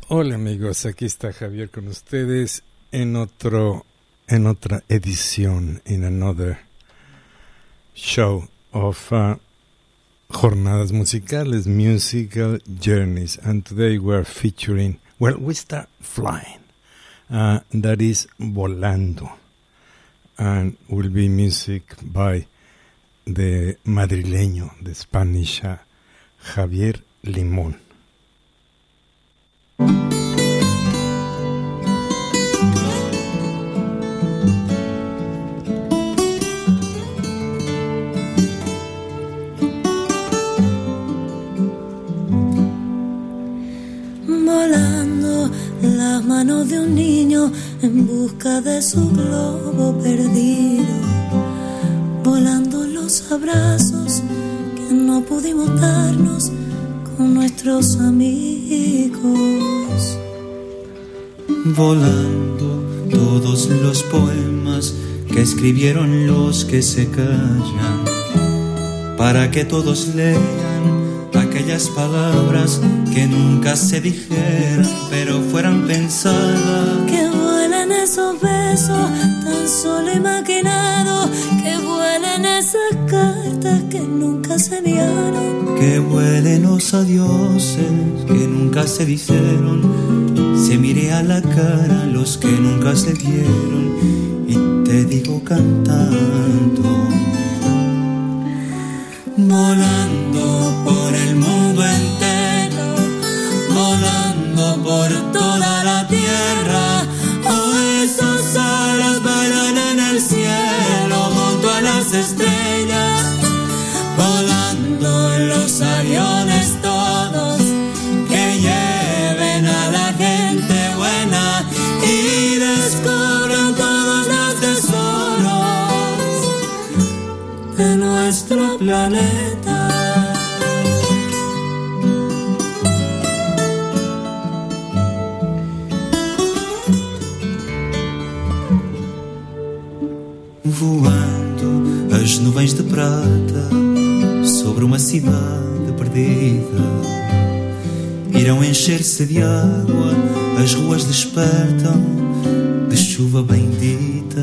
Hola amigos, aquí está Javier con ustedes en otra edición, in another show of Jornadas Musicales, Musical Journeys, and today we're featuring, we start flying, that is Volando, and will be music by the madrileño, the Spanish Javier Limón. Volando las manos de un niño en busca de su globo perdido, volando los abrazos que no pudimos darnos con nuestros amigos, volando todos los poemas que escribieron los que se callan, para que todos lean aquellas palabras que nunca se dijeron, pero fueran pensadas. Que vuelen esos besos tan solo imaginados, que vuelen esas cartas que nunca se enviaron, que vuelen los adioses que nunca se dijeron, se mire a la cara los que nunca se dieron, y te digo cantando, volando por el mundo entero, volando por toda la tierra. Oh, esas alas bailan en el cielo junto a las estrellas, volando los aviones todos que lleven a la gente buena y descubran todos los tesoros de nuestro planeta. Voando as nuvens de prata sobre uma cidade perdida, irão encher-se de água, as ruas despertam de chuva bendita.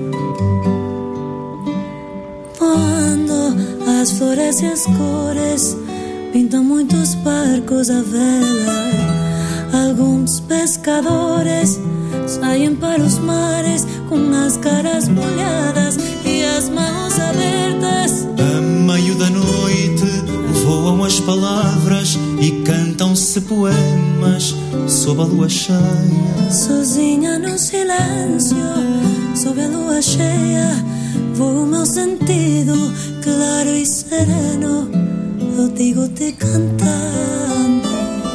Voando as flores e as cores pintam muitos barcos a vela, alguns pescadores saem para os mares com as caras molhadas e as mãos abertas. A meio da noite voam as palavras e cantam-se poemas sob a lua cheia. Sozinha no silêncio, sob a lua cheia, voa o meu sentido claro e sereno. Eu digo-te cantando,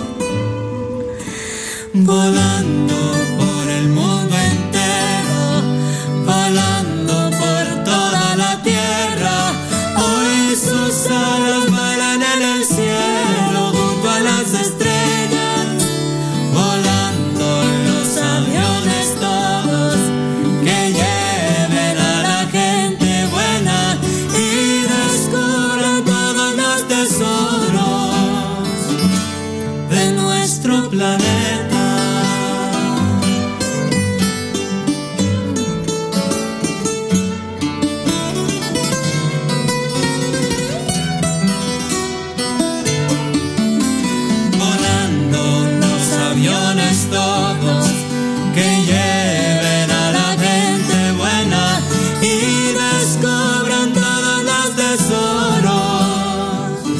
volando por el mundo entero, volando por toda la tierra. Oh, esos alas bailan en el cielo junto a las estrellas, volando los aviones todos que lleven a la gente buena y descubran todos los tesoros de nuestro planeta. Todos que lleven a la gente buena y descubran todos los tesoros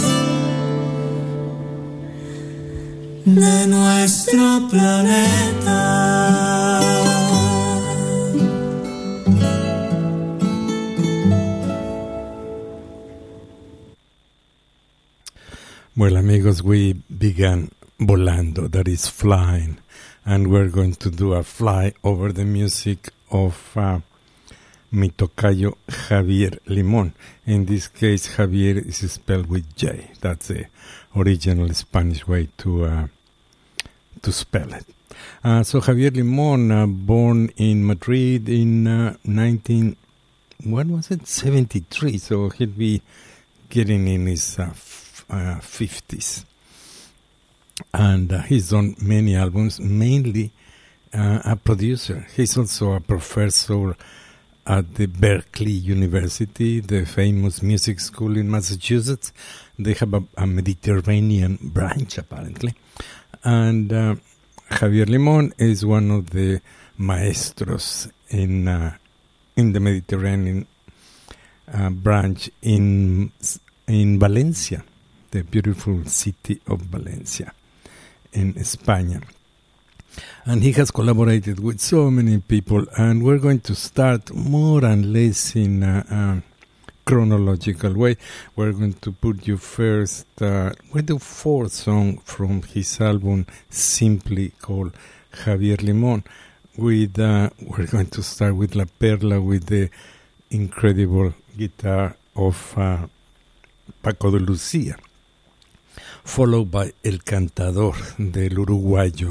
de nuestro planeta. Well, amigos, we began Volando, that is flying, and we're going to do a fly over the music of mi tocayo Javier Limón. In this case, Javier is spelled with J. That's the original Spanish way to spell it. So Javier Limón, born in Madrid in 73, so he'll be getting in his 50s. and he's done many albums, mainly a producer. He's also a professor at the Berkeley University, the famous music school in Massachusetts. They have a Mediterranean branch, apparently. And Javier Limón is one of the maestros in the Mediterranean branch in Valencia, the beautiful city of Valencia in España. And he has collaborated with so many people, and we're going to start more and less in a chronological way. We're going to put you first with the fourth song from his album, simply called Javier Limón. We're going to start with La Perla, with the incredible guitar of Paco de Lucía, followed by El Cantador del uruguayo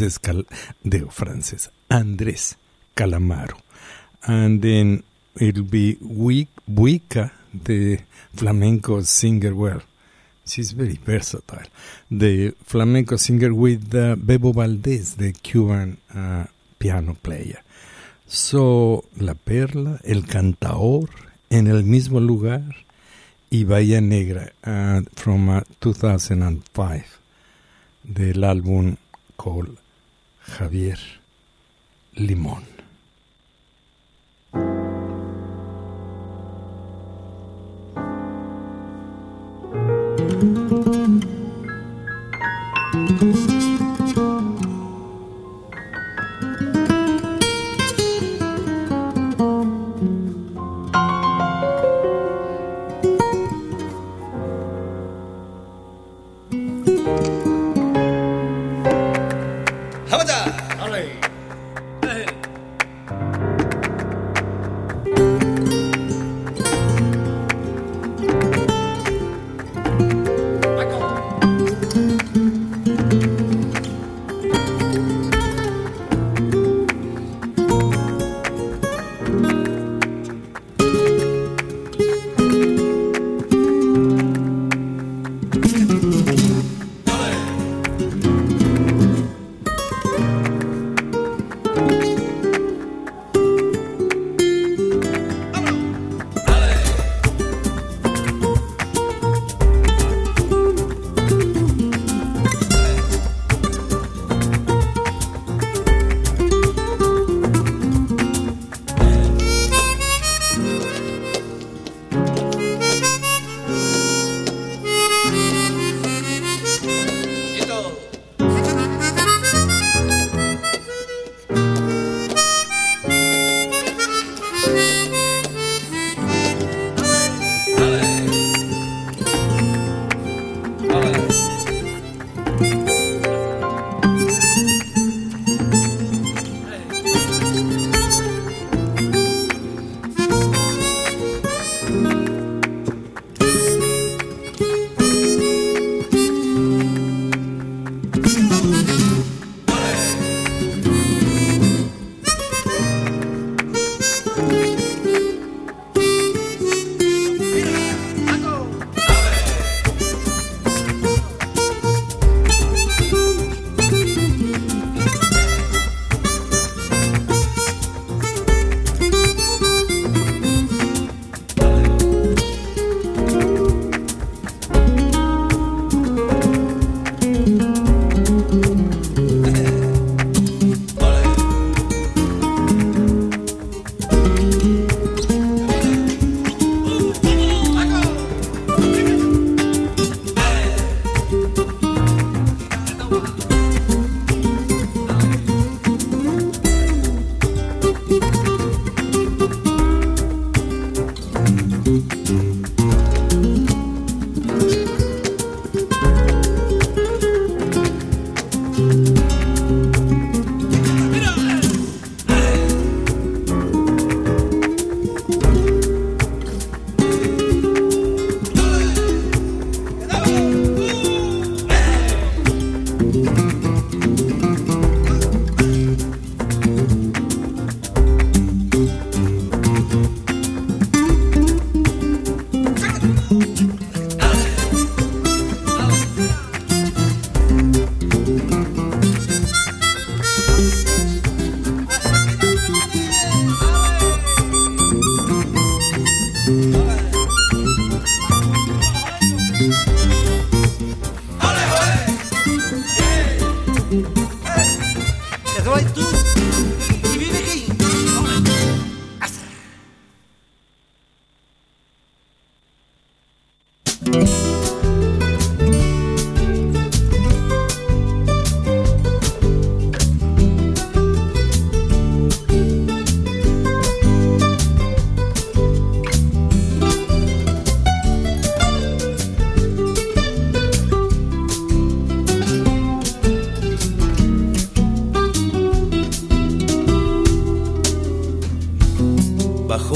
Andrés Calamaro. And then it'll be Buica, the flamenco singer. Well, she's very versatile. The flamenco singer with Bebo Valdés, the Cuban piano player. So, La Perla, El Cantador, En el mismo lugar, y Bahía Negra, from 2005, del álbum called Javier Limón.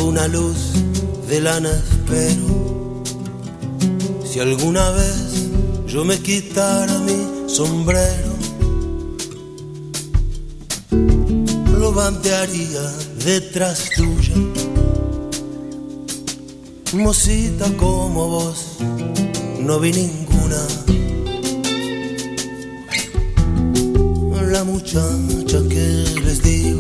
una luz de lana espero. Si alguna vez yo me quitara mi sombrero, lo bandearía detrás tuya. Mocita como vos, no vi ninguna. La muchacha que les digo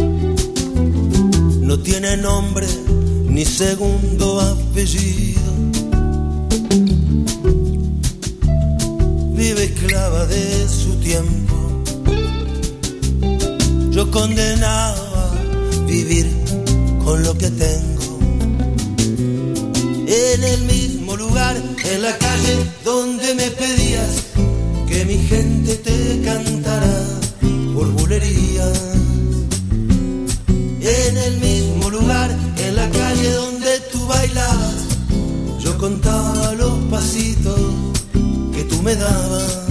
no tiene nombre ni segundo apellido. Vive esclava de su tiempo. Yo condenaba a vivir con lo que tengo. En el mismo lugar, en la calle donde me pedías que mi gente te cantara por bulerías. En el mismo lugar, en la calle donde tú bailabas, yo contaba los pasitos que tú me dabas.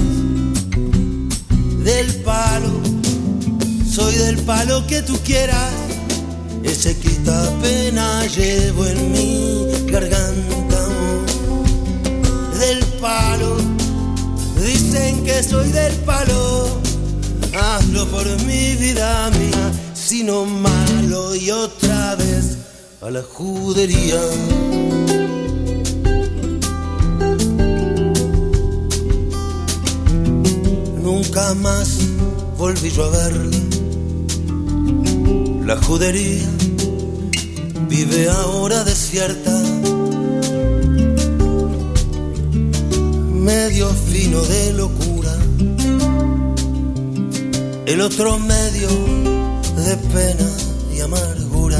Del palo, soy del palo que tú quieras. Ese quitapena llevo en mi garganta. Del palo, dicen que soy del palo. Hazlo por mi vida mía, sino malo. Y otra vez a la judería. Nunca más volví yo a verla. La judería vive ahora desierta, medio fino de locura, el otro medio de pena y amargura.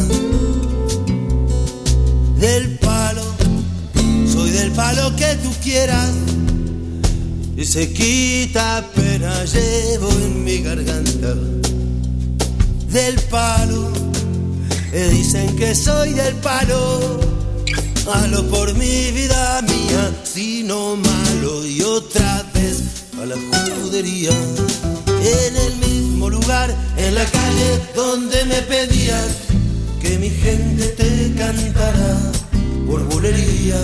Del palo, soy del palo que tú quieras. Y se quita pena llevo en mi garganta. Del palo, dicen que soy del palo. Hazlo por mi vida mía, sino malo. Y otra vez a la judería. En el mismo lugar, en la calle donde me pedías que mi gente te cantara por bulería.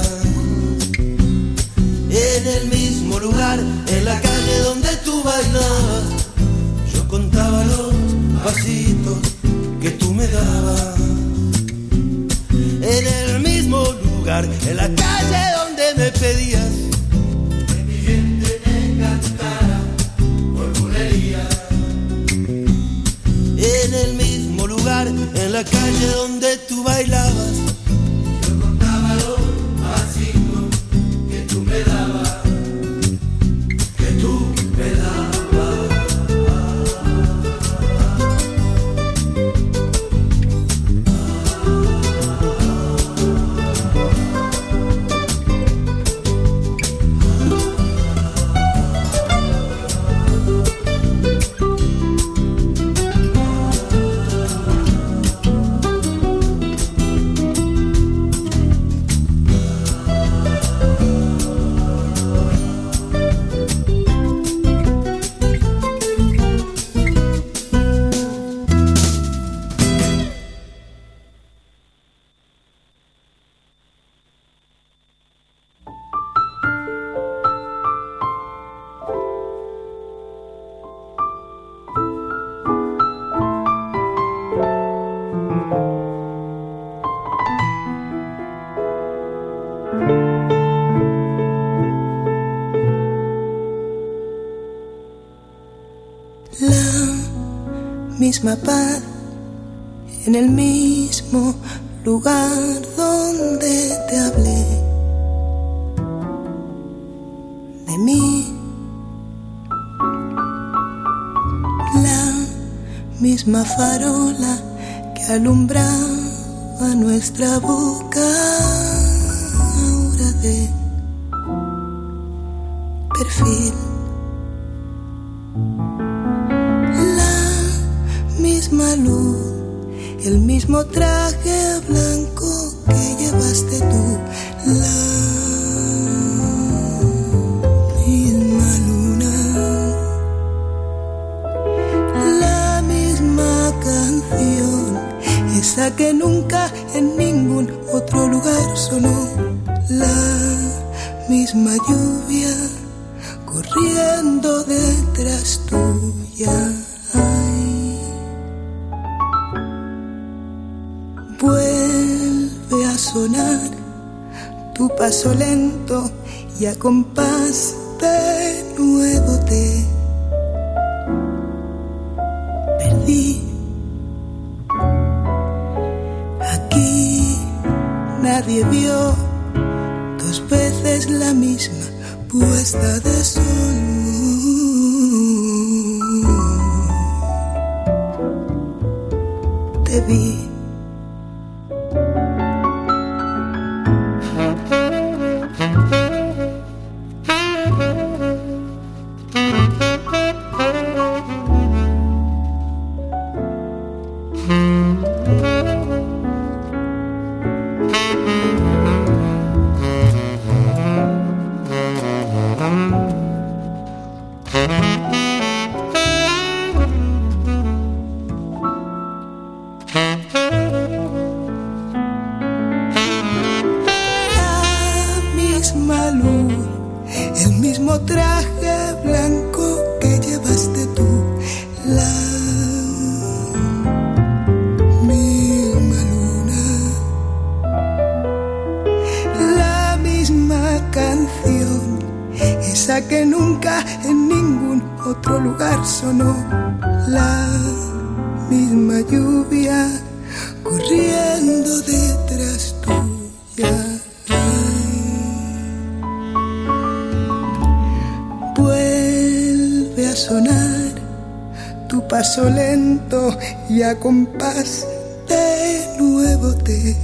En el mismo lugar, en la calle donde tú bailabas, yo contaba los pasitos que tú me dabas. En el mismo lugar, en la calle donde me pedías que mi gente te cantara por bulería. En el mismo lugar, en la calle donde tú bailabas, yo contaba los pasitos que tú me dabas, que tú me dabas. Misma paz en el mismo lugar donde te hablé de mí. La misma farola que alumbraba nuestra boca ahora de perfil. Misma luz, el mismo traje blanco que llevaste tú, la misma luna, la misma canción, esa que nunca en ningún lluvia corriendo detrás tuya. Ay, vuelve a sonar tu paso lento y a compás de nuevo te perdí. Aquí nadie vio dos veces la misma puesta de sol. Te vi. Que nunca en ningún otro lugar sonó, la misma lluvia corriendo detrás tuya. Vuelve a sonar tu paso lento y a compás de nuevo te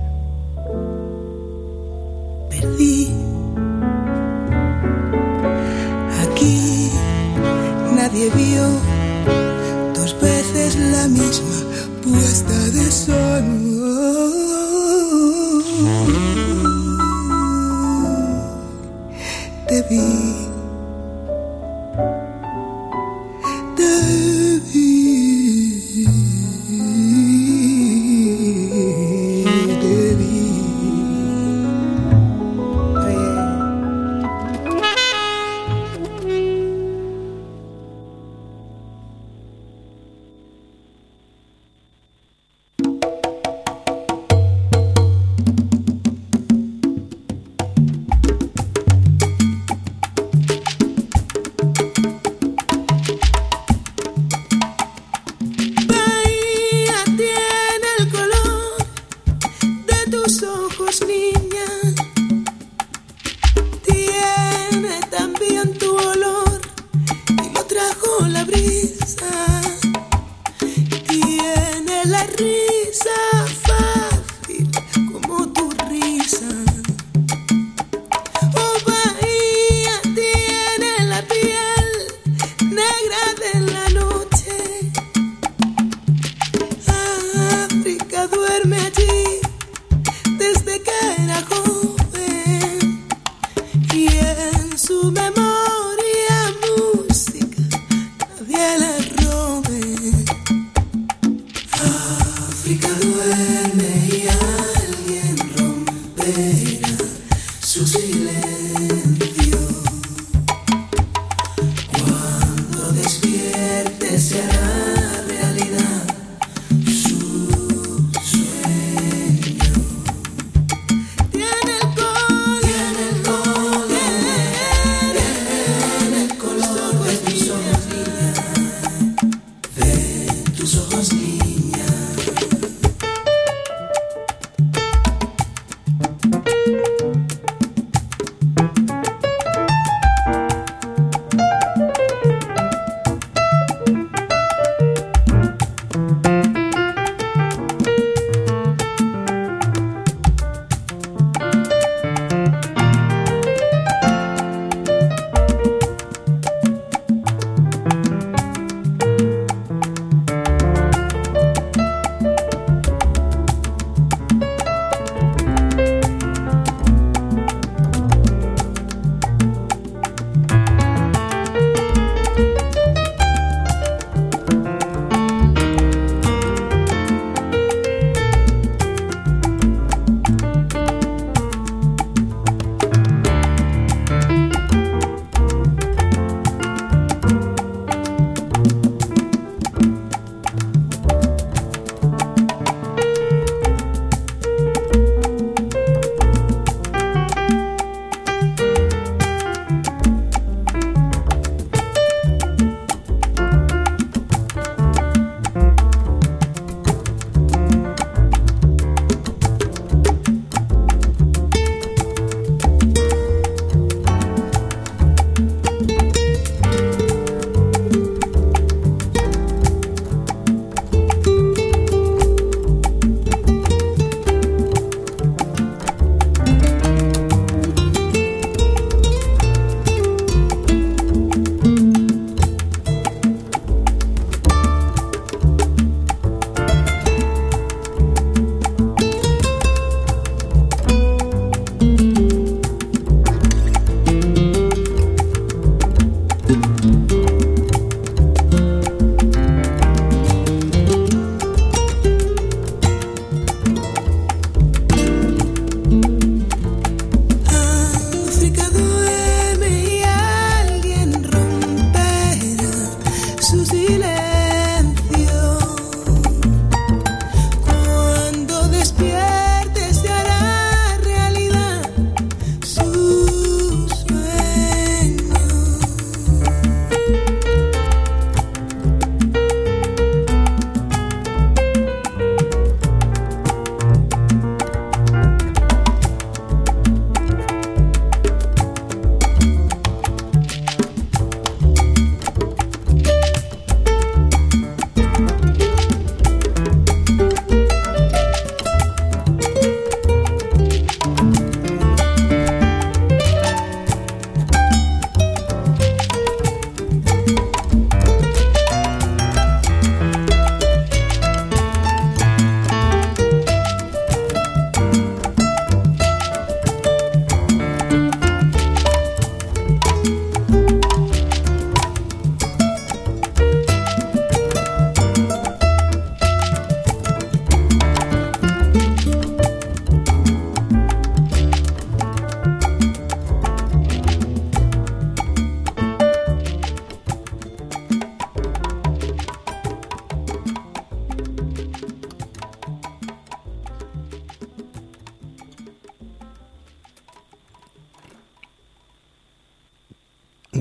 perdí. Nadie vio dos veces la misma puesta de sol. Te vi.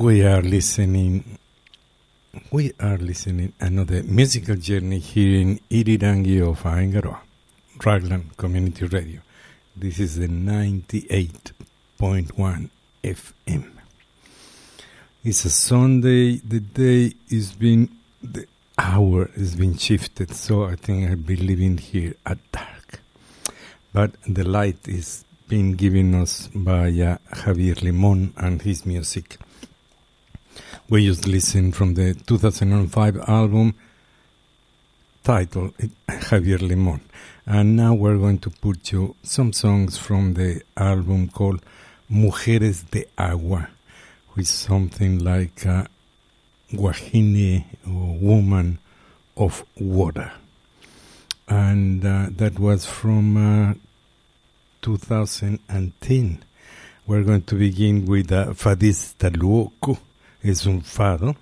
We are listening another musical journey here in Irirangi of Aengaroa, Raglan Community Radio. This is the 98.1 FM. It's a Sunday. The hour has been shifted, so I think I'll be living here at dark. But the light is being given us by Javier Limón and his music. We just listened from the 2005 album titled Javier Limón. And now we're going to put you some songs from the album called Mujeres de Agua, which is something like Guajine, or Woman of Water. And that was from 2010. We're going to begin with Fadista Luoco. Es un fado.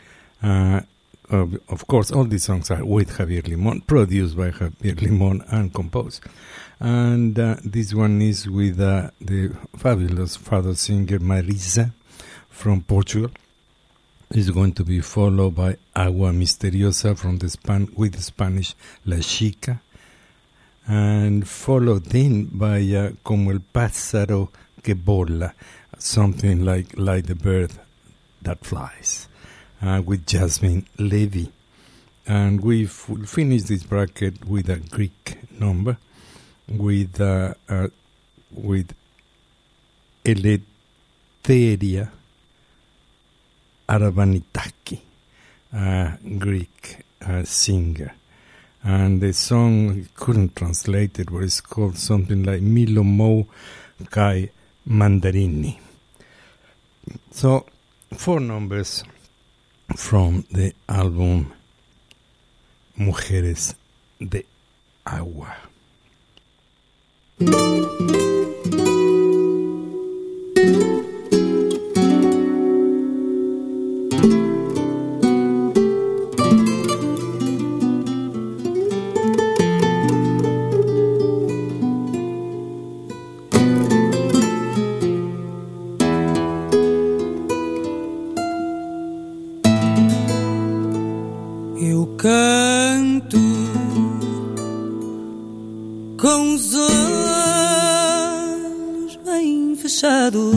Of course, all these songs are with Javier Limón, produced by Javier Limón and composed. And this one is with the fabulous fado singer Marisa from Portugal. It's going to be followed by Agua Misteriosa from with the Spanish La Chica, and followed then by Como el pájaro que vola, something like the bird that flies, with Jasmine Levy. And we'll finish this bracket with a Greek number, with Eleutheria Aravanitaki, a Greek singer. And the song, couldn't translate it, but it's called something like Milo Mo Kai Mandarini. So, 4 numbers from the album Mujeres de Agua. Canto com os olhos bem fechados,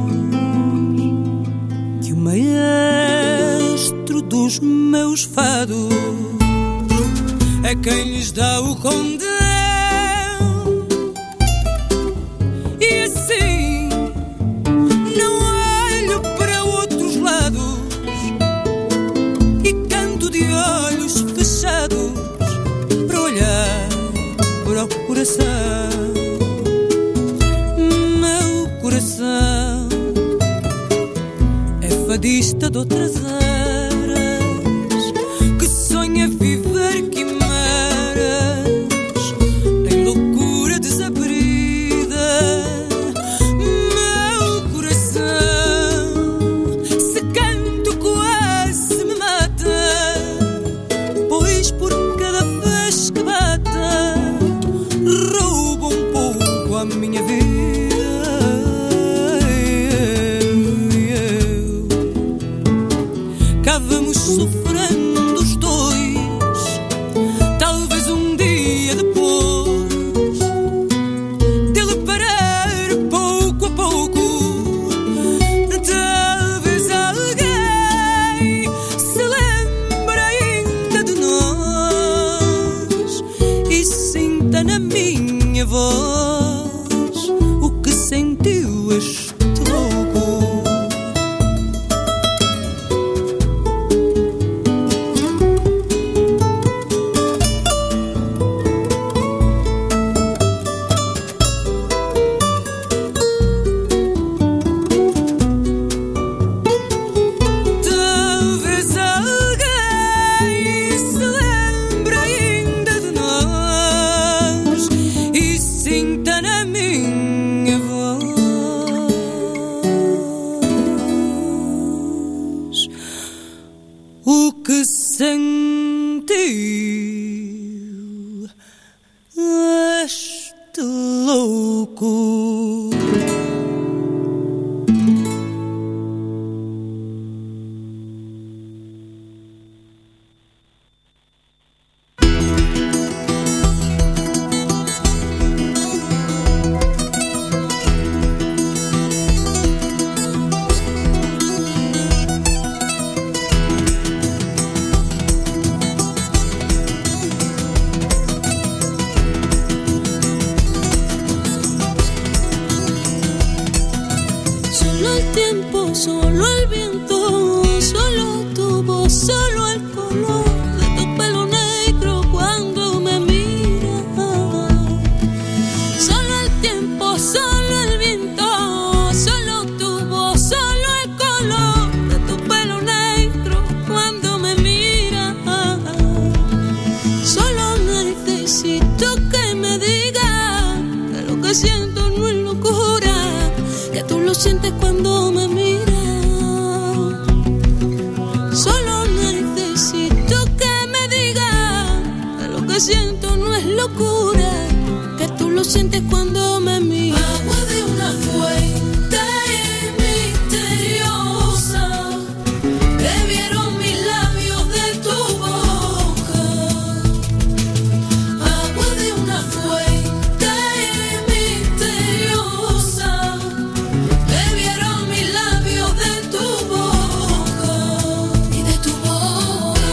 que o maestro dos meus fados é quem lhes dá o condão. E assim não olho para outros lados e canto de olhos fechados para olhar para o coração. Meu coração é fadista de outras eras, que sonha viver quimeras em loucura desabrida. Meu coração, se canto quase me mata, pois por cada vez que bata rouba um pouco a minha vida. Cá vamos sofrendo os dois, talvez um dia depois dele parar pouco a pouco. Talvez alguém se lembre ainda de nós e sinta na minha voz o que sentiu este louco. Talvez alguém se lembre ainda de nós e sinta na minha voz o que sentiu este louco. 「 cuando me mira. Agua de una fuente misteriosa, bebieron mis labios de tu boca. Agua de una fuente misteriosa, bebieron mis labios de tu boca y de tu boca.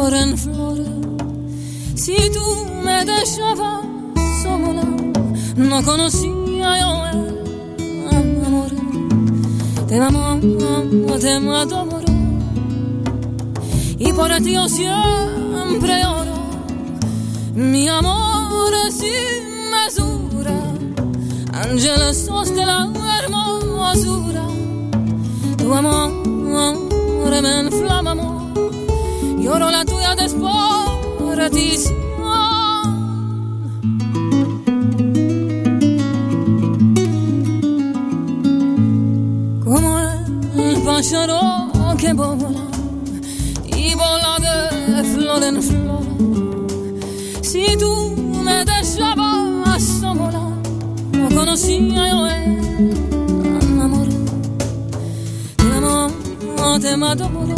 flor en flor. Si tú me dejabas sola, no conocía yo el amor. Te adoro y por ti yo siempre oro. Mi amor sin mesura, Ángela, sos de la hermosura. Tu amor me inflama, amor. Lloro la tuya desperdición. Como el pájaro que vola y vola de flor en flor. Si tú me dejabas sola, no conocía yo el amor. Te adoro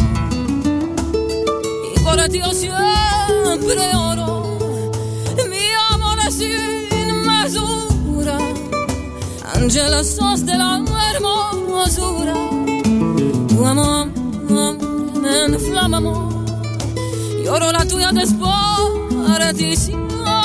y por ti yo siempre oro. Mi amor sin mesura, Ángela, sos de la hermosura. Tu amor me inflama, amor. Lloro la tuya desperdición.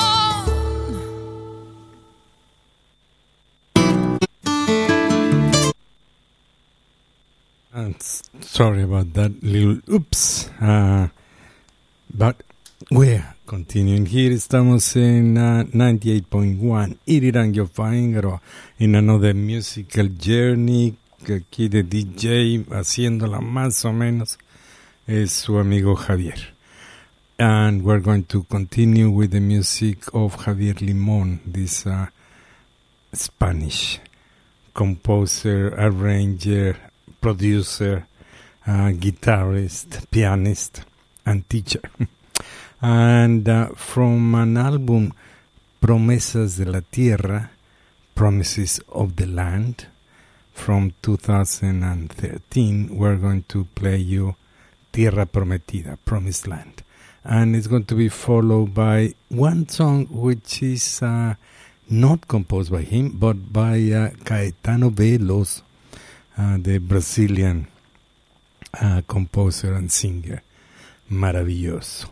Sorry about that little oops. But we're continuing here. Estamos en 98.1 Irirango Fangaro in another musical journey. Aquí de DJ haciéndola más o menos es su amigo Javier. And we're going to continue with the music of Javier Limón, this Spanish composer, arranger, producer, guitarist, pianist, and teacher. And from an album, Promesas de la Tierra, Promises of the Land, from 2013, we're going to play you Tierra Prometida, Promised Land. And it's going to be followed by one song which is not composed by him, but by Caetano Veloso, the Brazilian composer and singer, maravilloso.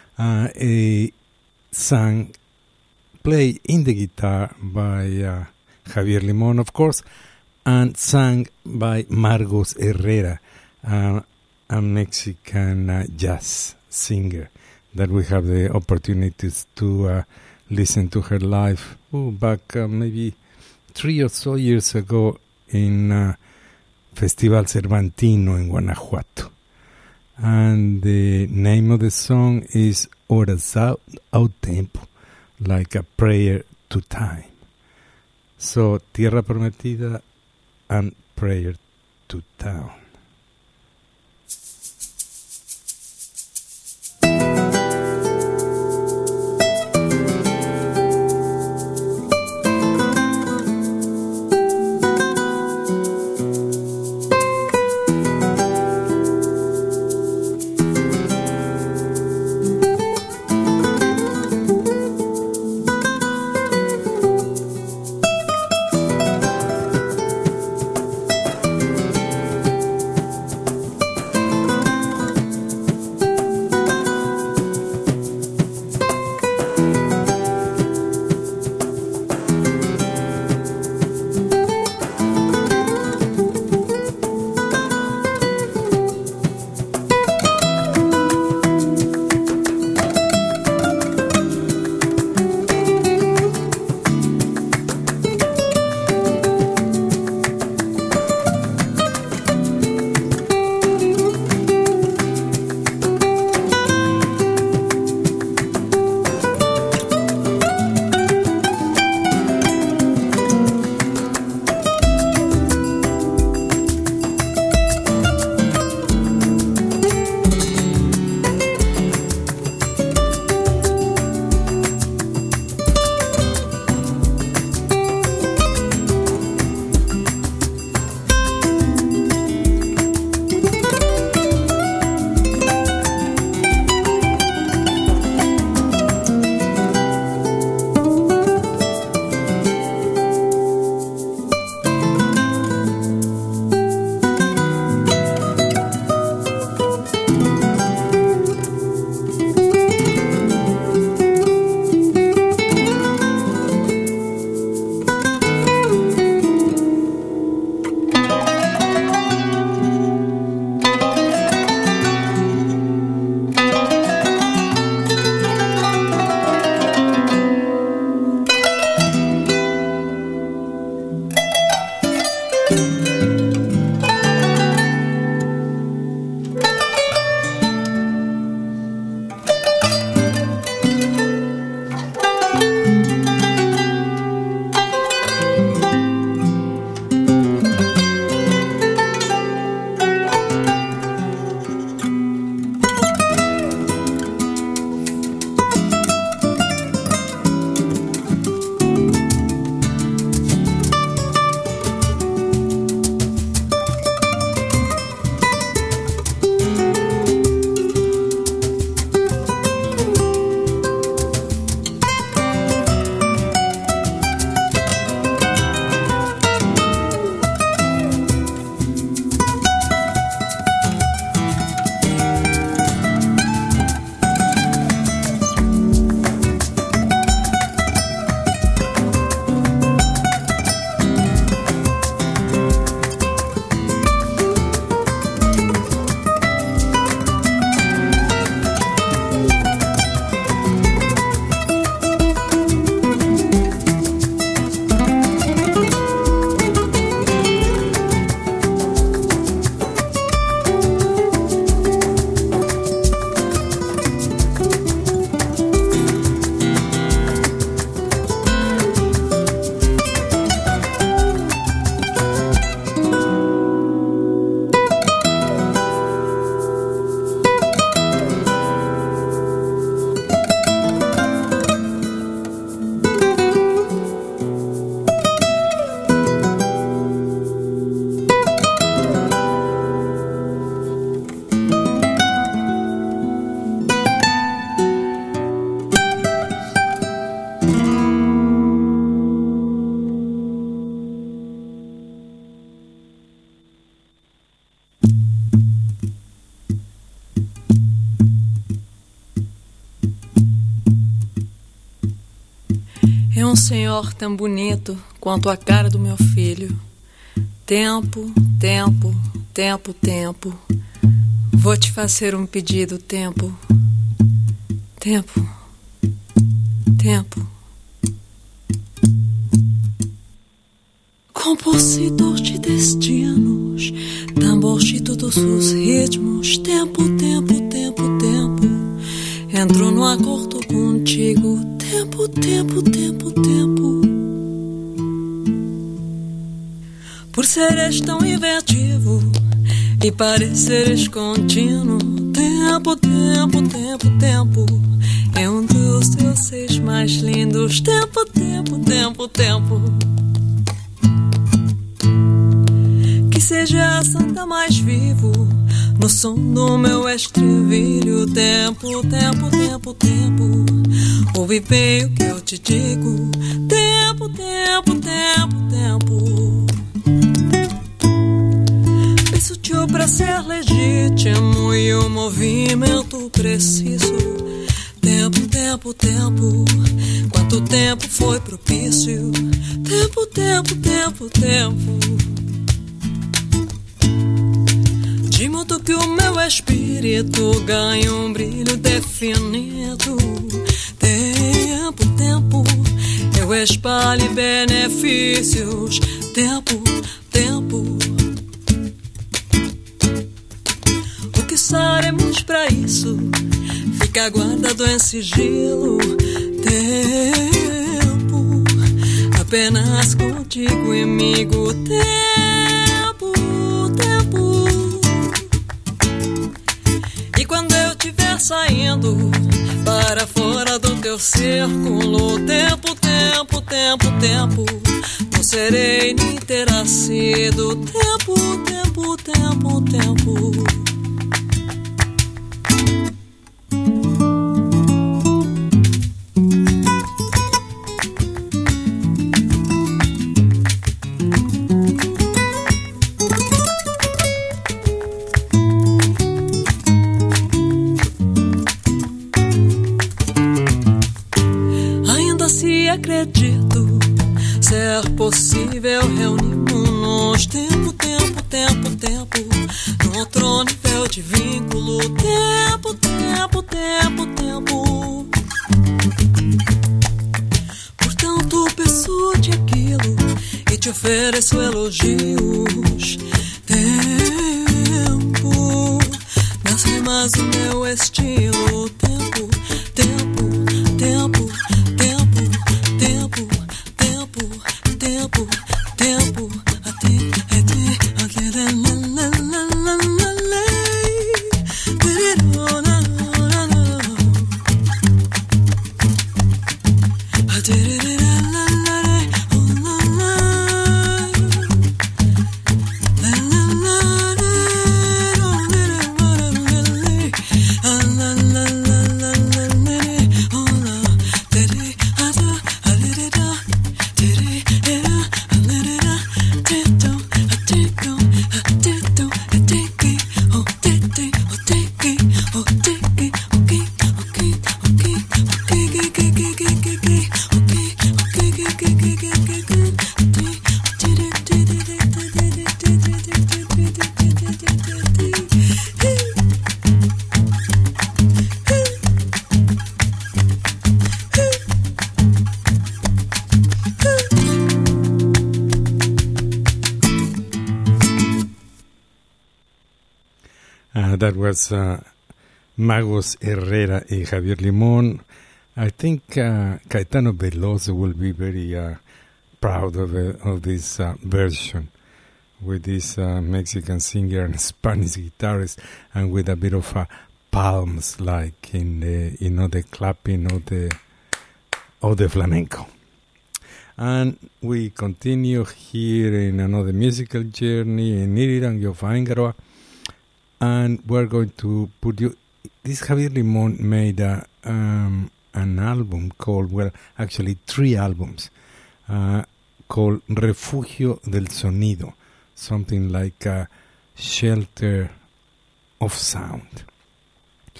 Played in the guitar by Javier Limón, of course, and sung by Margos Herrera, a Mexican jazz singer that we have the opportunities to listen to her live back maybe 3 or so years ago in Festival Cervantino in Guanajuato. And the name of the song is Oração ao Tempo, like a prayer to time. So, Tierra Prometida and Prayer to Town. senhor tão bonito quanto a cara do meu filho. Tempo, tempo, tempo, tempo. Vou te fazer um pedido, tempo. Tempo, tempo. Compositor de destinos, tambor de todos os ritmos. Tempo, tempo, tempo, tempo. Entro no acordo contigo. Tempo, tempo, tempo, tempo. Por seres tão inventivo e pareceres contínuo. Tempo, tempo, tempo, tempo. É um dos teus seis mais lindos. Tempo, tempo, tempo, tempo. Que seja a santa mais vivo no som do meu estribilho. Tempo, tempo, tempo, tempo. Ouve bem o que eu te digo. Tempo, tempo, tempo, tempo. Peço-te o prazer legítimo e o movimento preciso. Tempo, tempo, tempo. Quanto tempo foi propício. Tempo, tempo, tempo, tempo. De modo que o meu espírito ganhe um brilho definido. Tempo, tempo, eu espalhe benefícios. Tempo, tempo. O que faremos pra isso? Fica guardado em sigilo. Tempo, apenas contigo e comigo. Tempo, tempo. E quando eu estiver saindo para fora do teu círculo. Tempo, tempo, tempo, tempo. Não serei nem terá sido. Tempo, tempo, tempo, tempo. Acredito ser possível reunirmos. Tempo, tempo, tempo, tempo. Num outro nível de vínculo. Tempo, tempo, tempo, tempo. Portanto peço-te aquilo e te ofereço elogios. Tempo, nas rimas do meu estilo. Tempo, tempo, tempo. That was Magos Herrera y Javier Limón. I think Caetano Veloso will be very proud of this version with this Mexican singer and Spanish guitarist, and with a bit of palms, like in the the clapping of the flamenco. And we continue here in another musical journey in Irirango Faengaroa. And we're going to put you... This Javier Limón made an album called... Well, actually 3 albums. Called Refugio del Sonido. Something like a shelter of sound.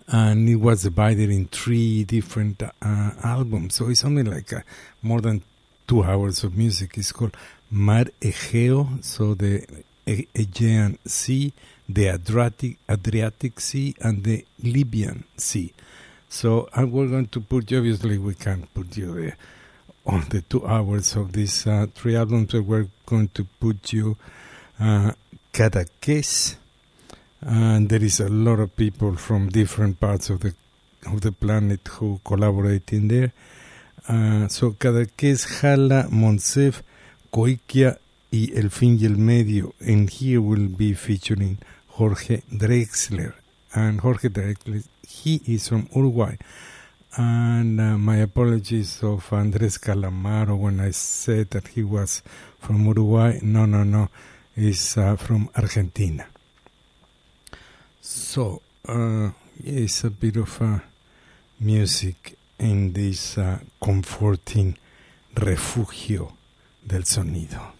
and it was divided in 3 different albums. So it's only like more than 2 hours of music. It's called Mar Egeo, so the Aegean Sea, the Adriatic Sea, and the Libyan Sea. So we're going to put you, obviously we can't put you there on the 2 hours of these 3 albums, but we're going to put you Cadaqués, and there is a lot of people from different parts of the planet who collaborate in there. So Cadaqués, Jala, Monsef, Coiquia y El Fin y El Medio, and here will be featuring Jorge Drexler. And Jorge Drexler, he is from Uruguay. And my apologies of Andrés Calamaro when I said that he was from Uruguay. No, he's from Argentina. So, it's a bit of music in this comforting refugio del sonido.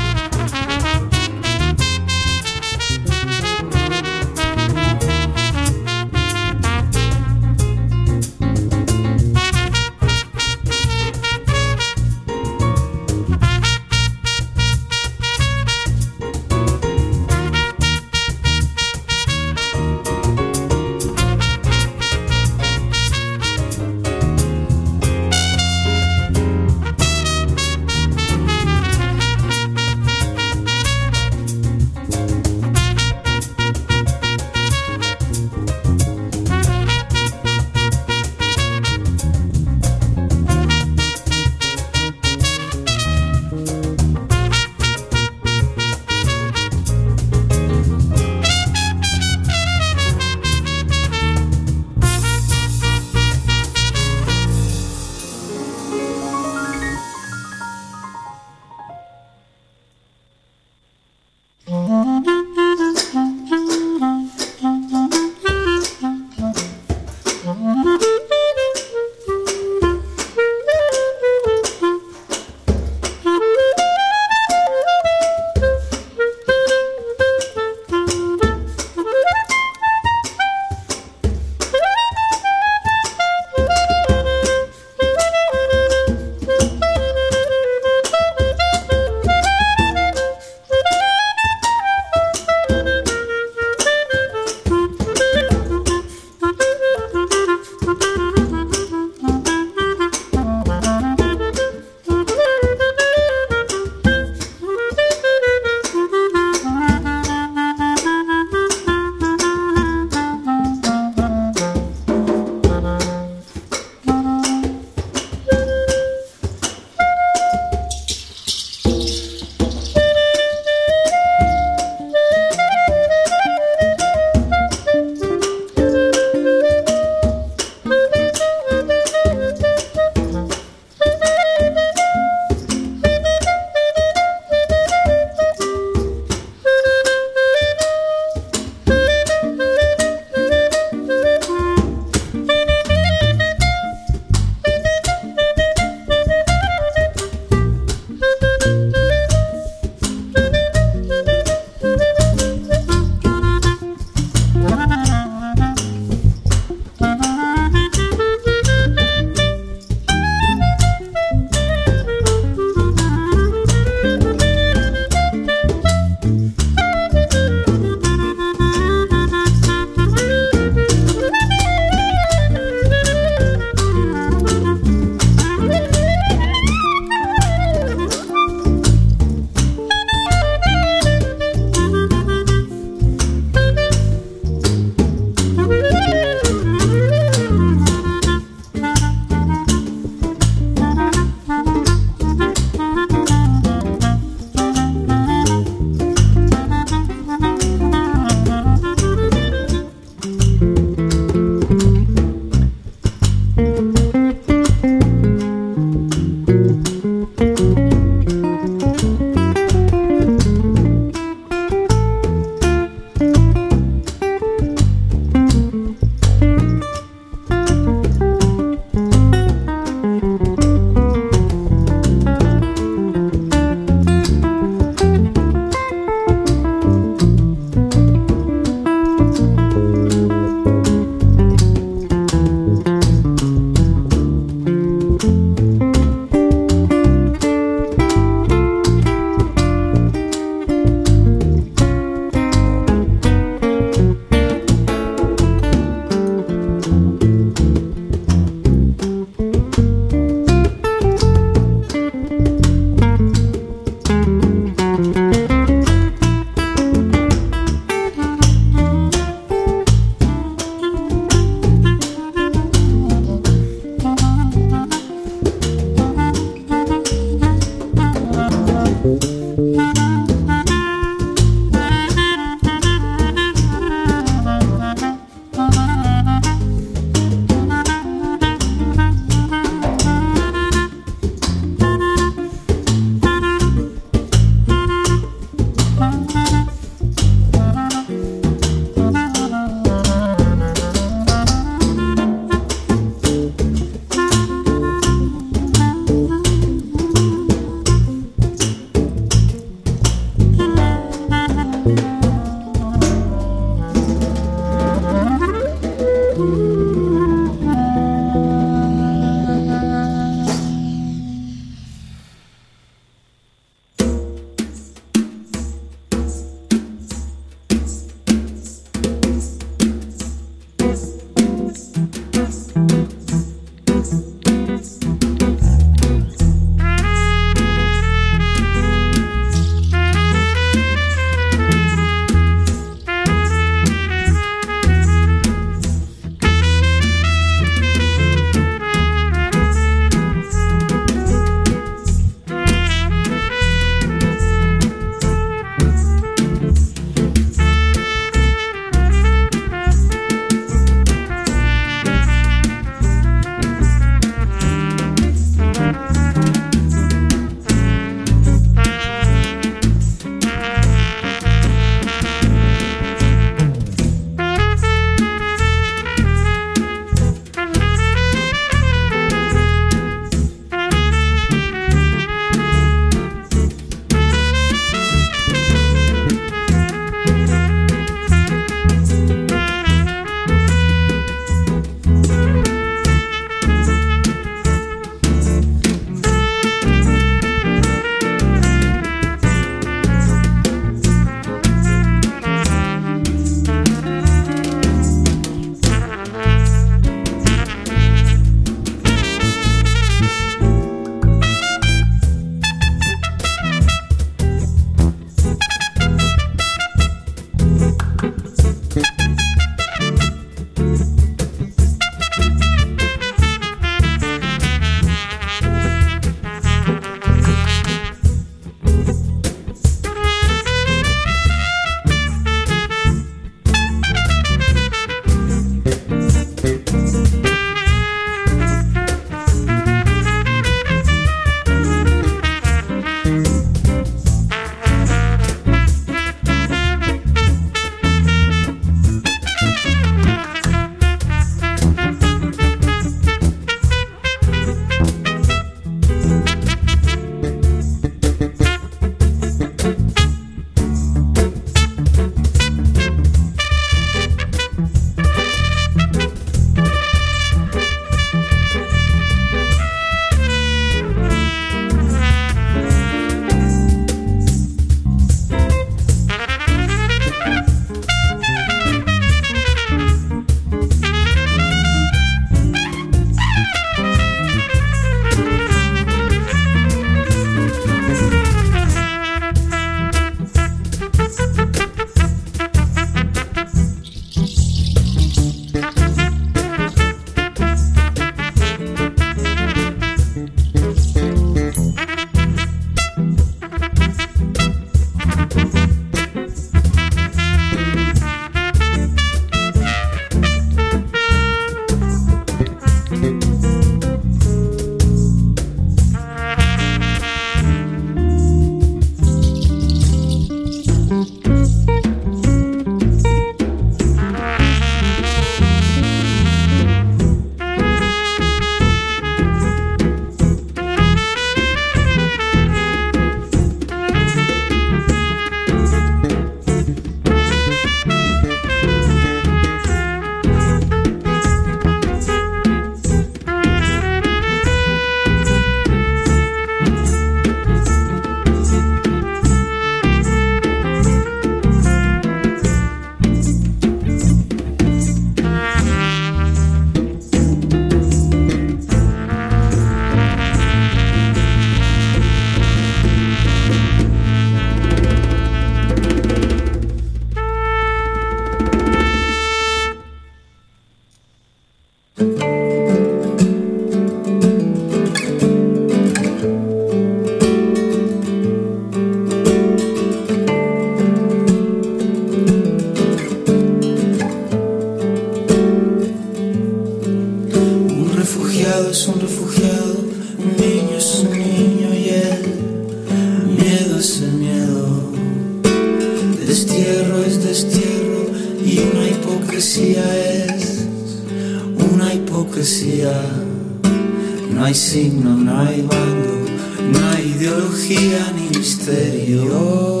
hipocresía. No hay signo, no hay bando, no hay ideología ni misterio.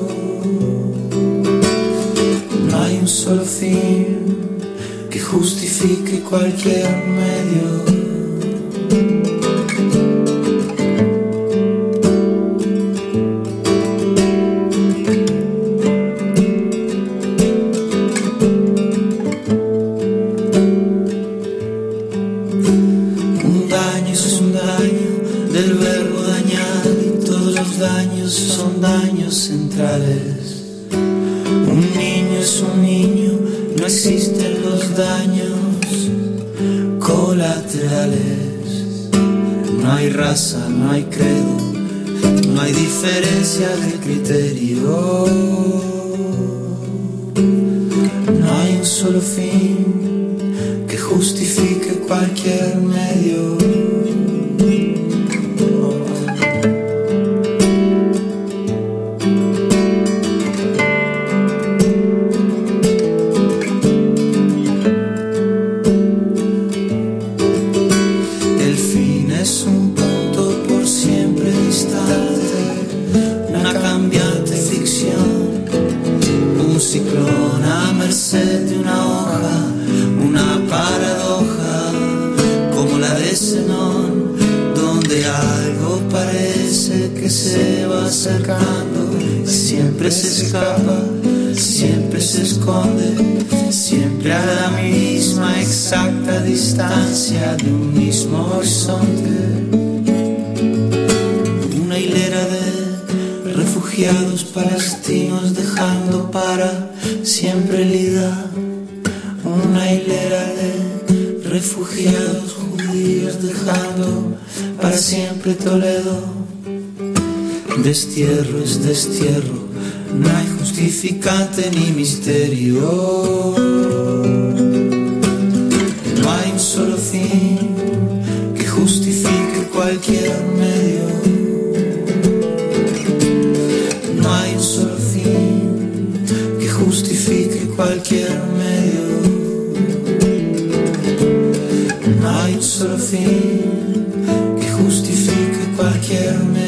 No hay un solo fin que justifique cualquier medio. Son daños centrales. Un niño es un niño, no existen los daños colaterales. No hay raza, no hay credo, no hay diferencias de criterio. No hay un solo fin que justifique cualquier medio. Siempre se escapa, siempre se esconde, siempre a la misma exacta distancia de un mismo horizonte. Una hilera de refugiados palestinos dejando para siempre Lida. Una hilera de refugiados judíos dejando para siempre Toledo. Destierro es destierro, no hay justificante ni misterio. No hay un solo fin que justifique cualquier medio. No hay un solo fin que justifique cualquier medio. No hay un solo fin que justifique cualquier medio.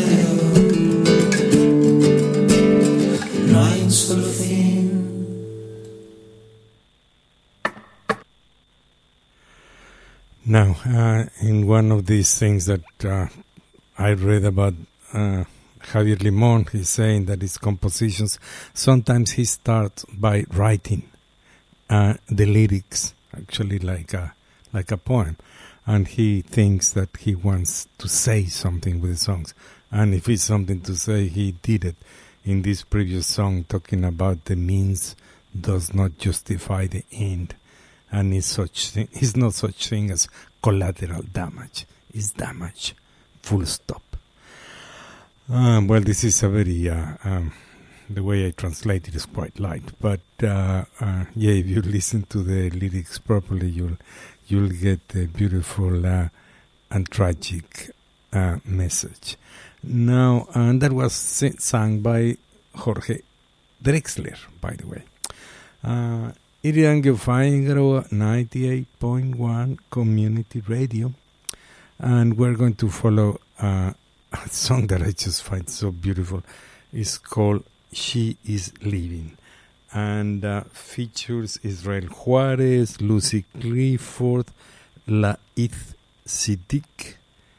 Now, in one of these things that I read about Javier Limón, he's saying that his compositions, sometimes he starts by writing the lyrics, actually like a poem, and he thinks that he wants to say something with the songs. And if it's something to say, he did it in this previous song, talking about the means does not justify the end. And it's not such thing as collateral damage. It's damage, full stop. Well, this is a very, the way I translate it is quite light. But, yeah, if you listen to the lyrics properly, you'll get a beautiful and tragic message. Now, and that was sung by Jorge Drexler, by the way. Irianga Fingaro 98.1 Community Radio, and we're going to follow a song that I just find so beautiful. It's called She Is Living, and features Israel Juarez, Lucy Clifford, Laith Siddiq,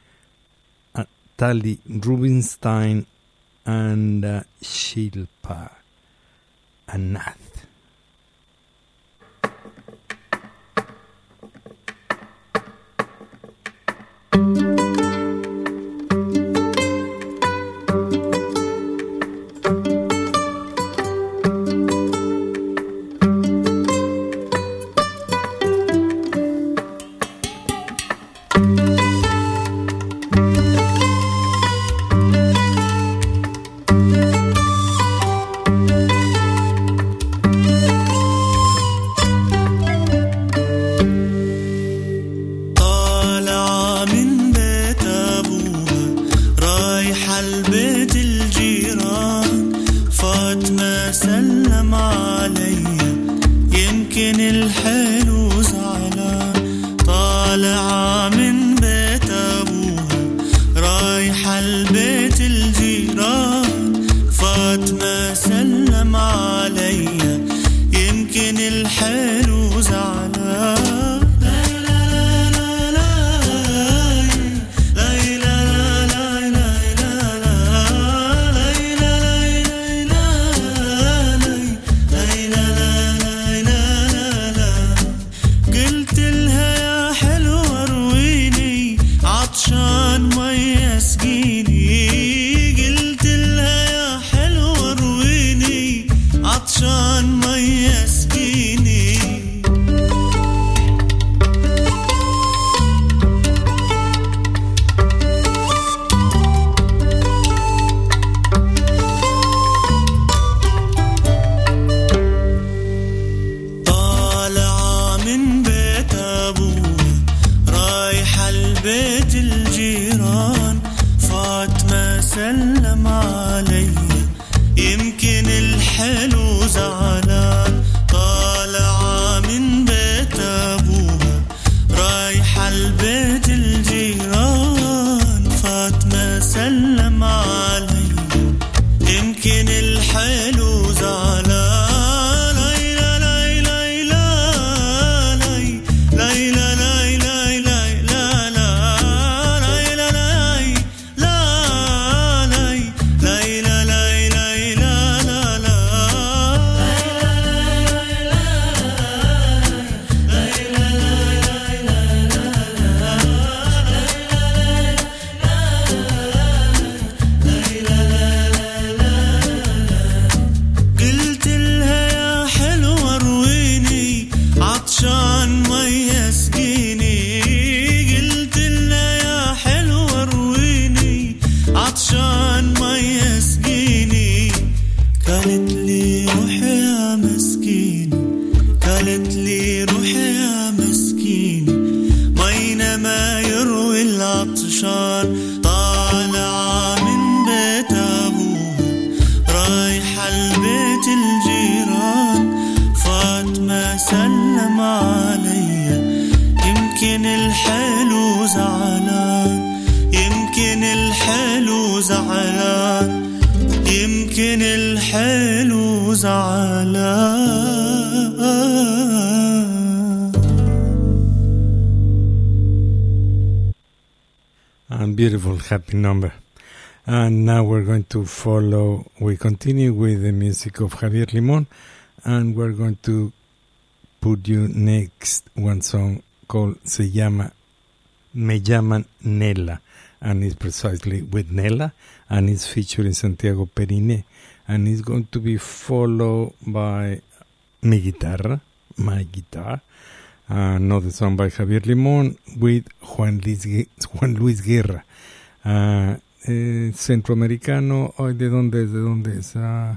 Tali Rubinstein, and Shilpa Anath. يمكن الحلو زعلان طالع سلم علي يمكن الحلو زعلان طالعة من بيت أبوها رايحة البيت الجيران فاطمة سلم علي يمكن الحلو زعلان يمكن الحلو زعلان. And beautiful, happy number. And now we're going to we continue with the music of Javier Limón, and we're going to put you next one song called Me Llaman Nela, and it's precisely with Nela, and it's featuring Santiago Periné, and it's going to be followed by my guitar, another song by Javier Limón with Juan Luis Guerra, centroamericano. ¿De dónde es?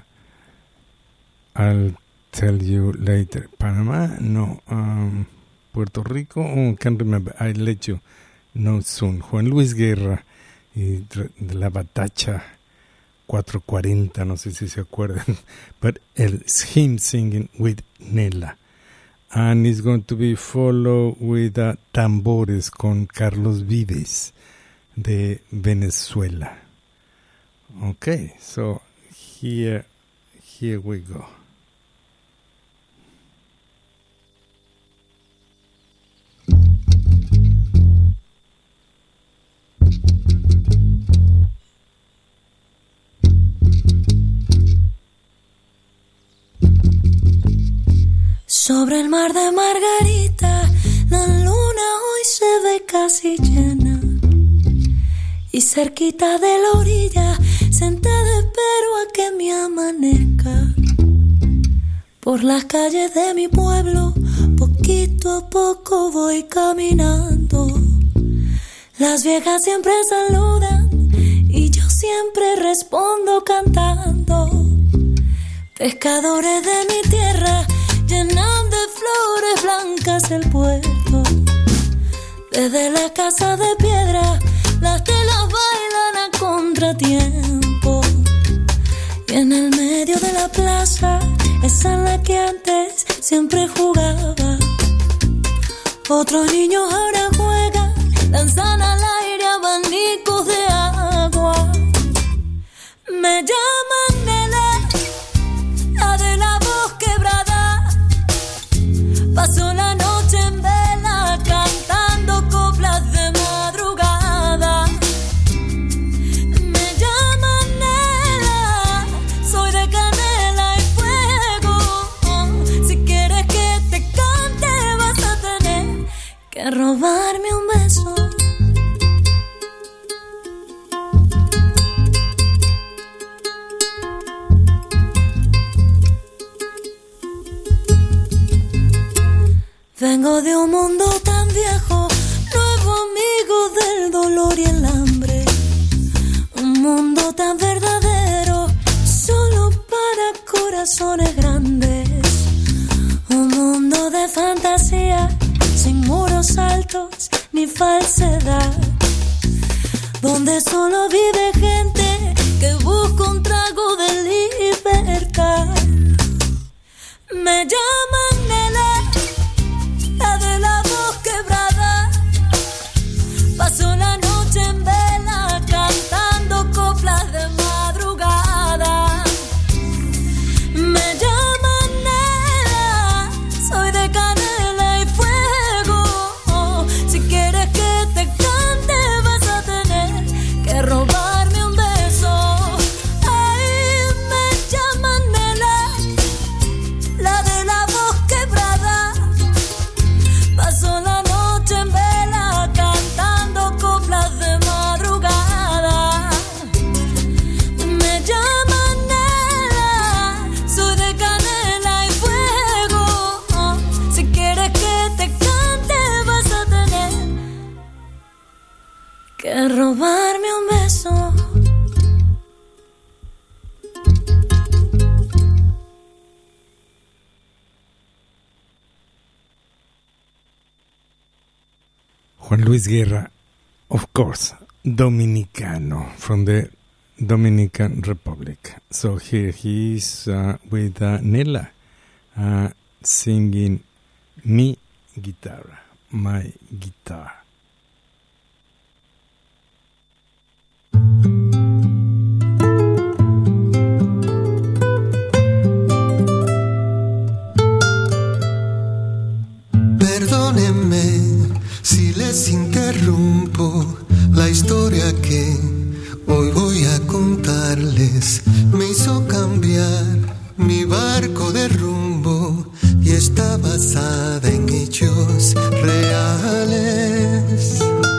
I'll tell you later. Panamá, no. Puerto Rico, can't remember. I'll let you know soon. Juan Luis Guerra y de la Batacha 440, no sé si se acuerdan, but it's him singing with Nela. And it's going to be followed with Tambores con Carlos Vives de Venezuela. Okay, so here we go. Sobre el mar de Margarita, la luna hoy se ve casi llena. Y cerquita de la orilla, sentada espero a que me amanezca. Por las calles de mi pueblo, poquito a poco voy caminando. Las viejas siempre saludan y yo siempre respondo cantando. Pescadores de mi tierra llenan de flores blancas el puerto. Desde la casa de piedra las telas bailan a contratiempo. Y en el medio de la plaza, esa en la que antes siempre jugaba, otros niños ahora juegan, lanzan al aire abanicos de agua. Me llaman Nela, la de la voz quebrada. Paso la noche en vela cantando coplas de madrugada. Me llaman Nela, soy de canela y fuego. Si quieres que te cante vas a tener que robarme un beso. Vengo de un mundo tan viejo, nuevo amigo del dolor y el hambre. Un mundo tan verdadero, solo para corazones grandes. Un mundo de fantasía, sin muros altos ni falsedad. Donde solo vive gente Juan Luis Guerra, of course, Dominicano, from the Dominican Republic. So here he is with Nela singing Mi Guitarra, My Guitar. Perdónenme si les interrumpo la historia que hoy voy a contarles. Me hizo cambiar mi barco de rumbo y está basada en hechos reales.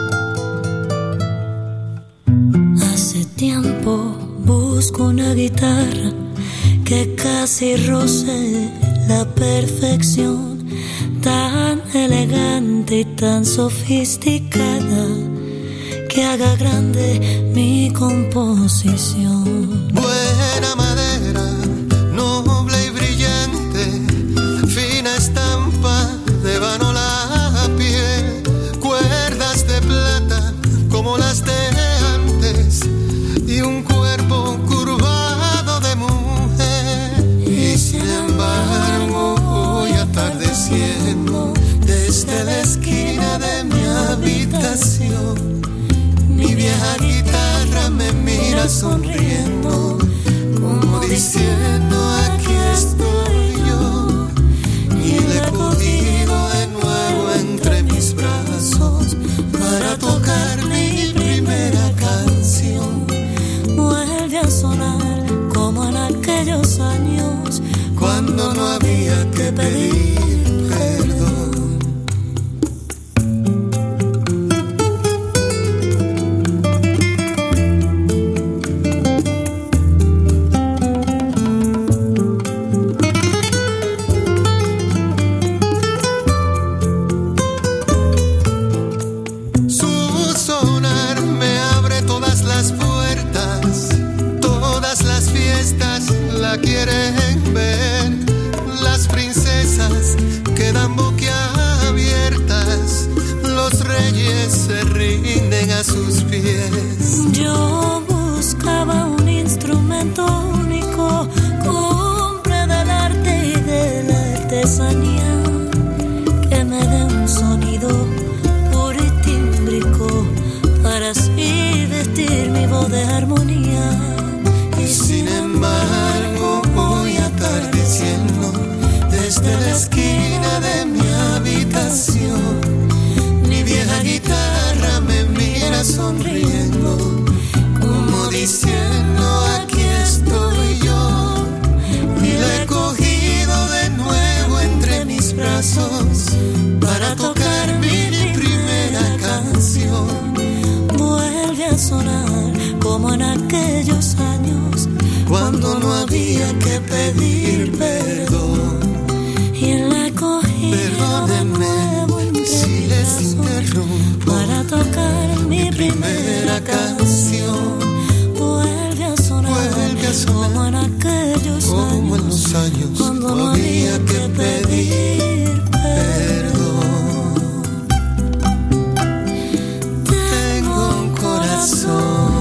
Hace tiempo busco una guitarra que casi roce la perfección, tan elegante y tan sofisticada, que haga grande mi composición. Buena madera, noble y brillante, fina estampa de vano la piel, cuerdas de plata como las de antes y un cuerpo curvado de mujer. Y sin embargo hoy atardeciendo, desde la esquina de mi habitación, mi vieja guitarra me mira sonriendo, como diciendo aquí estoy yo. Y la he cogido de nuevo entre mis brazos para tocar mi primera canción. Vuelve a sonar como en aquellos años, cuando no había que pedir perdón. Quieren ver, las princesas quedan boquiabiertas, los reyes se rinden a sus pies. Yo buscaba un instrumento único, cumbre del arte y de la artesanía, que me dé un sonido puro y tímbrico, para así vestir mi voz de armonía. Y sin embargo voy atardeciendo, desde la esquina de mi habitación, mi vieja guitarra me mira sonriendo, como diciendo aquí estoy yo. Y la he cogido de nuevo entre mis brazos para tocar mi primera canción. Vuelve a sonar como en aquellos años, cuando no había que pedir perdón. Y la cogí, perdónenme si les interrumpo, para tocar mi primera canción. Vuelve a sonar como en aquellos como en los años, cuando no había que pedir perdón. Tengo un corazón.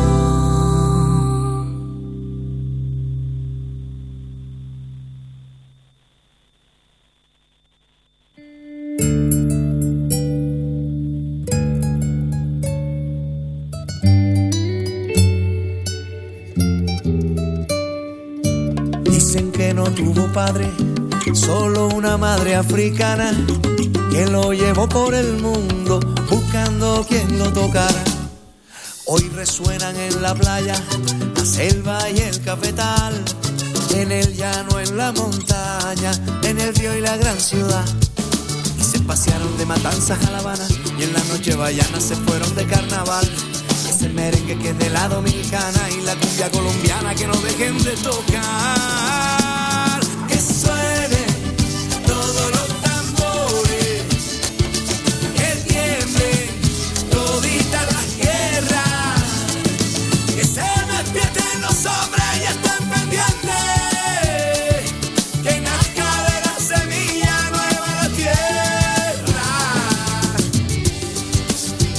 Dicen que no tuvo padre, solo una madre africana, que lo llevó por el mundo buscando quien lo tocara. Hoy resuenan en la playa, la selva y el cafetal, en el llano, en la montaña, en el río y la gran ciudad. Y se pasearon de Matanzas a La Habana, y en la noche baiana se fueron de carnaval. Ese merengue que es de la dominicana y la cumbia colombiana que no dejen de tocar. Que suene todos los tambores, que tiemblen toditas las guerras, que se despierten los hombres y estén pendientes, que nazca de la semilla nueva la tierra.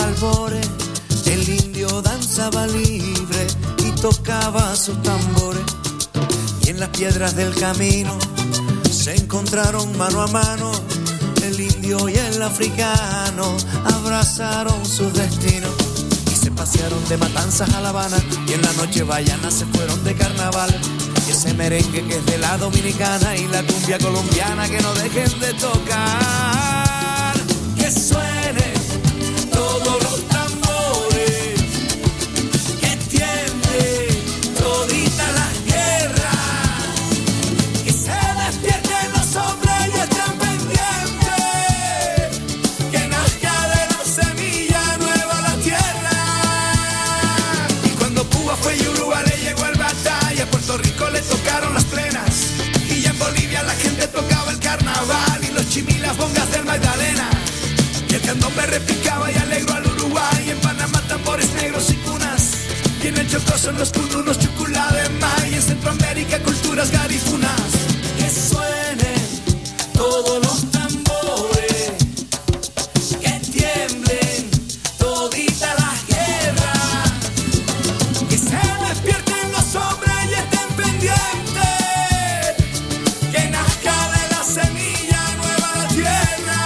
albores, el indio danzaba libre y tocaba sus tambores. Y en las piedras del camino se encontraron mano a mano, el indio y el africano abrazaron sus destinos. Y se pasearon de Matanzas a La Habana, y en la noche baiana se fueron de carnaval. Y ese merengue que es de la dominicana y la cumbia colombiana que no dejen de tocar. Que suene todos los tambores, que tiemble todita la tierra, que se despierten los hombres y estén pendientes, que nazca de la semilla nueva la tierra. Y cuando Cuba fue y Uruguay le llegó el batalla, a Puerto Rico le tocaron las plenas, y ya en Bolivia la gente tocaba el carnaval y los chimilas bongas del Magdalena. Y el candombe replicaba y alegró al Uruguay, y en Panamá tambores negros y cunas, y en el Chocó son los cununos chuculá de May, y en Centroamérica culturas garifunas. Que suenen todos los tambores, que tiemblen todita la guerra, que se despierten los hombres y estén pendientes, que nazca de la semilla nueva la tierra.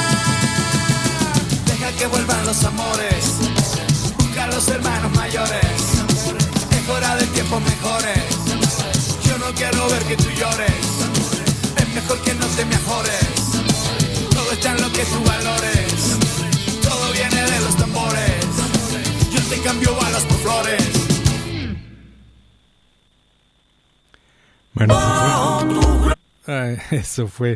Deja que vuelvan los amores, busca a los hermanos mayores, es hora de tiempos mejores. Yo no quiero ver que tú llores, es mejor que no te me ajores. Todo está en lo que tú valores, todo viene de los tambores. Yo te cambio balas por flores. Bueno, eso fue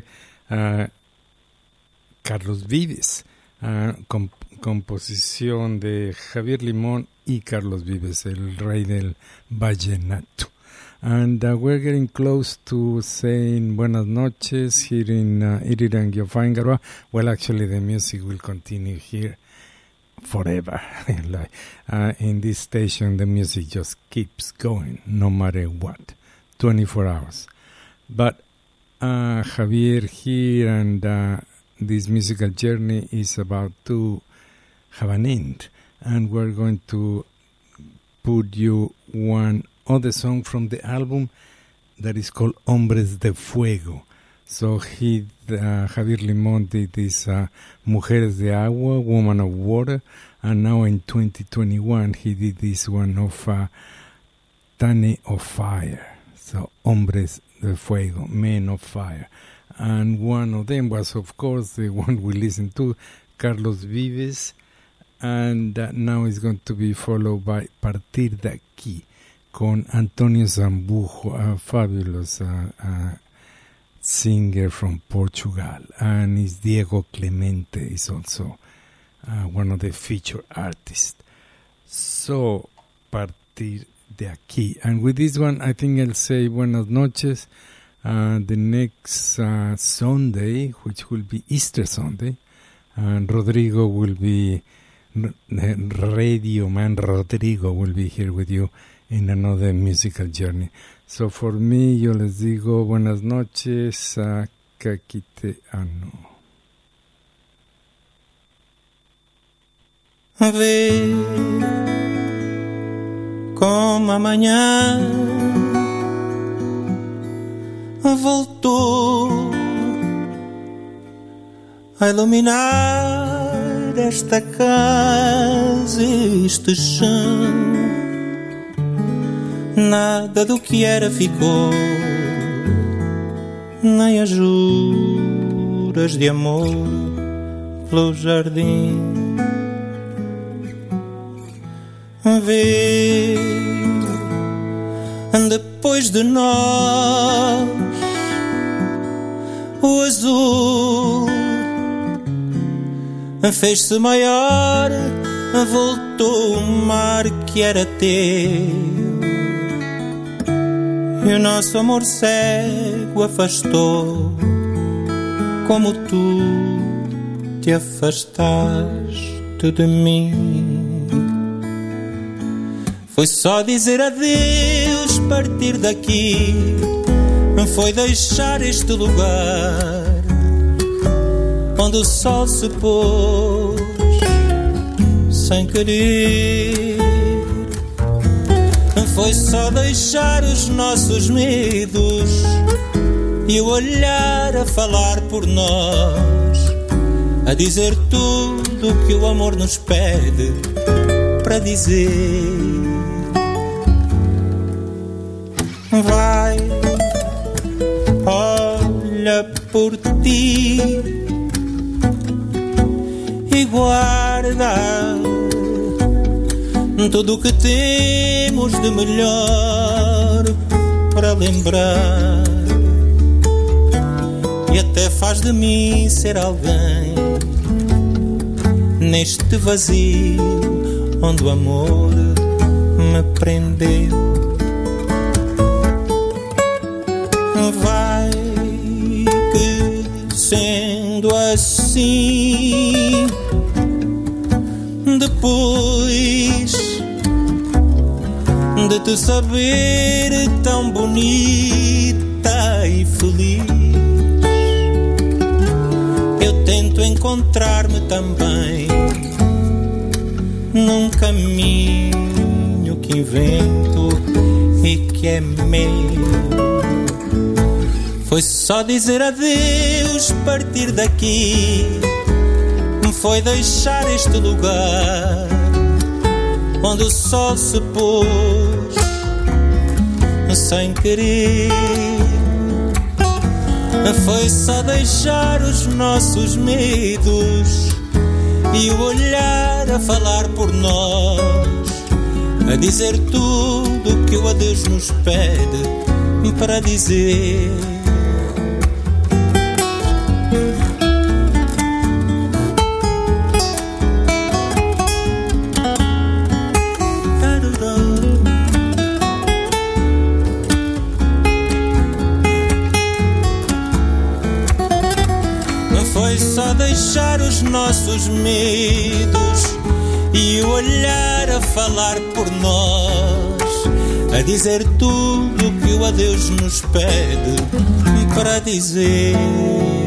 Carlos Vives, composición de Javier Limón y Carlos Vives, el rey del vallenato. And we're getting close to saying buenas noches here in Iriranguiofaingaroa. Well, actually, the music will continue here forever. In this station, the music just keeps going, no matter what, 24 hours. But Javier here and this musical journey is about to have an end. And we're going to put you one other song from the album that is called Hombres de Fuego. So Javier Limón did this Mujeres de Agua, Woman of Water, and now in 2021 he did this one of Tane of Fire. So Hombres de Fuego, Men of Fire. And one of them was, of course, the one we listened to, Carlos Vives, and now it's going to be followed by Partir de Aquí, con Antonio Zambujo, a fabulous singer from Portugal, and is Diego Clemente is also one of the featured artists. So, Partir de Aquí. And with this one, I think I'll say buenas noches. The next Sunday, which will be Easter Sunday, and Rodrigo will be, Radio Man Rodrigo will be here with you in another musical journey. So for me, yo les digo buenas noches a Caquiteano. A ver como amanhã voltou a iluminar esta casa, este chão. Nada do que era ficou, nem as juras de amor pelo jardim. Vê, depois de nós, o azul fez-se maior, voltou o mar que era teu. E o nosso amor cego afastou, como tu te afastaste de mim. Foi só dizer adeus, partir daqui, foi deixar este lugar onde o sol se pôs sem querer. Foi só deixar os nossos medos e o olhar a falar por nós, a dizer tudo o que o amor nos pede para dizer. Vai, olha por ti e guarda tudo o que temos de melhor para lembrar, e até faz de mim ser alguém neste vazio onde o amor me prendeu. Vai que sendo assim, depois de te saber tão bonita e feliz, eu tento encontrar-me também num caminho que invento e que é meu. Foi só dizer adeus, partir daqui, foi deixar este lugar onde o sol se pôs sem querer. Foi só deixar os nossos medos e o olhar a falar por nós, a dizer tudo o que o adeus nos pede para dizer. Foi só deixar os nossos medos e o olhar a falar por nós, a dizer tudo o que o adeus nos pede para dizer.